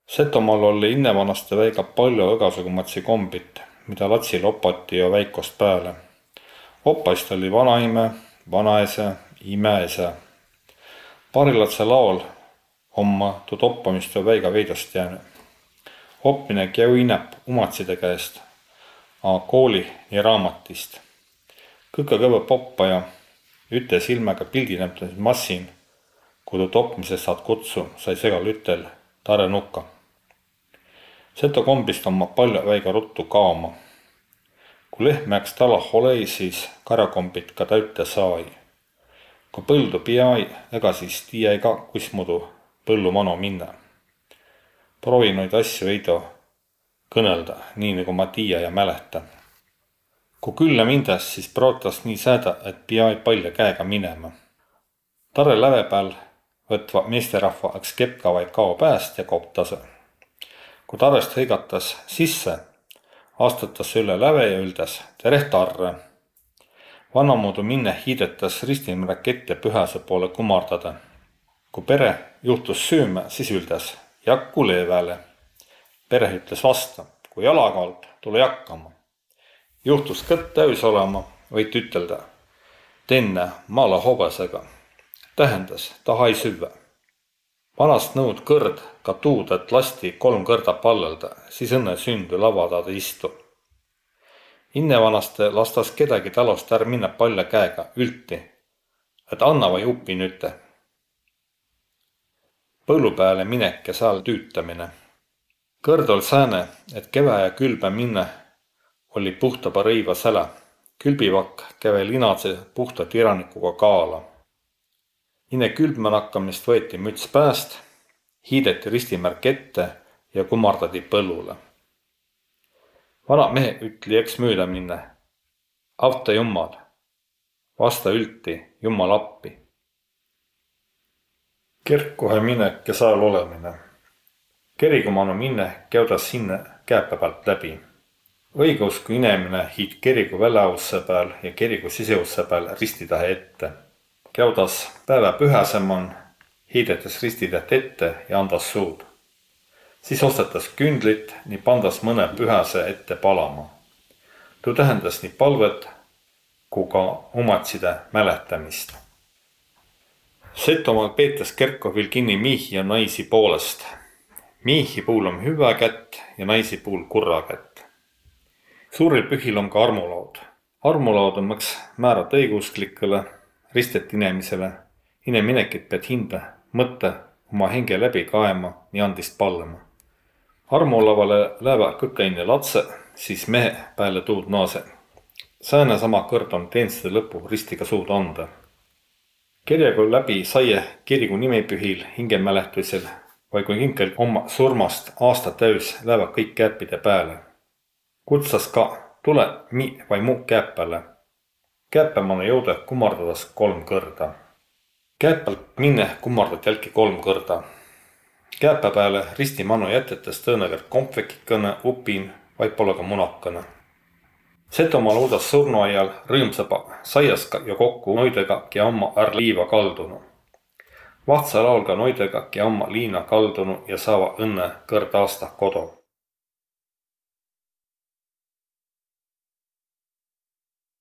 Setomaal oli innevanaste väiga palju õgasugumatsi kombit, mida latsil opati jo väikost pääle. Oppaist oli vanaime, vanaese, imeese. Parilatse laol omma tuud oppamist jo väiga veidast jääne. Oppmine käu inäp umatside käest, a kooli ja raamatist. Kõkke kõvõp oppaja, üte silmäga pildinäptamise massin, kui tuud oppmisest saad kutsu, sai segal ütel tare nukka. Seto kombist omma palju väiga ruttu kaoma. Kui lehm jääks talah olei, siis karjakombit ka täüte sai. Kui põldu piai, ega siis tiiäi ka kuismudu põllu mano minna. Proovi noid asju eido kõnelda, nii nagu ma tiia ja mälehtä. Kui külla mindas, siis prootas nii sääda, et piai palju käega minema. Tare läve pääl võtva meesterahva eks kepka vaid kao pääst ja koptase. Kui tarest hõigatas sisse, astutas üle läve ja üldas tereh tarre. Vannamuudu minne hiidetas ristimine rakette pühäse poole kumardada. Kui pere juhtus süüme, siis üldas jakku leeväle. Pere ütles vasta, kui jalakald, tule jakkama. Juhtus kõtt täys olema, võit ütelda. Tenne maala hobasega. Tähendas, tahai süvä. Vanast nõud kõrd ka tuud, et lasti 3 kõrda pallelda, siis õnne sündü lavadada istu. Innevanaste lastas kedagi talost ära minna palja käega ülti, et anna vai upi nüüte. Põllu pääle minek ja seal tüütamine. Kõrd ol sääne, et kevä ja külbe minne oli puhtaba rõiva sälä. Külbivakk käve linadse puhta tiranikuga kaala. Inne külbme nakkamist võeti müts pääst, hiideti ristimärk ette ja kumardadi põllule. Vana mehe ütli eks mööda minne. Avta jummal. Vasta ülti, jummal appi. Kerkohe minek ja saal olemine. Kerikumanu minne käudas sinne kääpe pealt läbi. Õigus, kui inemine hiid kerigu väläusse peal ja kerigu siseusse peal ristitähe ette. Käudas päevä pühäsemon, hiidetes ristitäht ette ja andas suud. Siis ostetas kündlit, nii pandas mõne pühäse ette palama. Tuu tähendas nii palvet, kui ka umatside mäletamist. Setomaal peetes kerkovil kinni miihi ja naisi poolest. Miihi puul on hüvä kätt ja naisi puul kurra kätt. Suuril pühil on ka armulaud. Armulaud on mõks määrad õigusklikele, ristet inemisele. Ineminekit pead hinde, mõtte oma henge läbi kaema ja andist pallema. Armulavale lävä kõkke inne latse, siis mehe pääle tuud naase. Sääne sama kõrd on teenstade lõpu ristiga suud anda. Kirjagu läbi saie kirigu nimepühil hingemälehtusel, vai kui hinkel oma surmast aasta täys lävä kõik käppide pääle. Kutsas ka, tule mi vai muu käppele. Käppemana jõuda kummardadas 3 kõrda. Käppelt minne kummardad jälki 3 kõrda. Käppe pääle ristimanu jätetes tõenägelt kompvekikõne, upin, vai pole ka munakõne. Setomaal uudas surnuajal rõõmsaba saiaska ja kokku noidega ja amma är liiva kaldunu. Vahtsa laul ka noidega ja amma liina kaldunu ja saava õnne kõrd aasta kodu.